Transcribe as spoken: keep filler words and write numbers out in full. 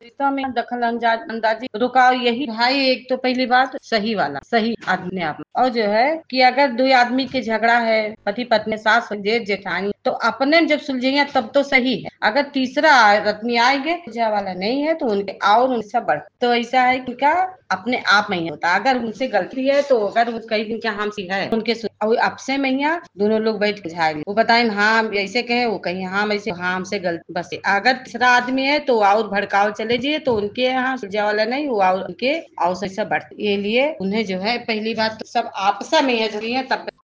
रिश्ता में दखल अंदाज अंदाजी रुकाव यही भाई। एक तो पहली बात सही वाला सही आदमी आप, और जो है कि अगर दो आदमी के झगड़ा है, पति पत्नी, सास जेठ जेठानी, तो अपने जब सुलझेंगे तब तो सही है। अगर तीसरा आदमी आएंगे सुलझा वाला नहीं है तो उनके और उनसे बढ़, तो ऐसा है कि क्या अपने आप में ही होता। अगर उनसे गलती है तो अगर वो कई दिन क्या हम सी है उनके आपसे मैया दोनों लोग बैठ के झाड़, वो बताएं हाँ ऐसे कहे, वो कहीं हाँ ऐसे, हाँ हमसे गलती बस। अगर तीसरा आदमी है तो और भड़काव चले जाइए तो उनके यहाँ सुलझा वाला नहीं, वो और उनके और से बढ़, ये लिए उन्हें जो है पहली बात तो सब आपसा में है, तब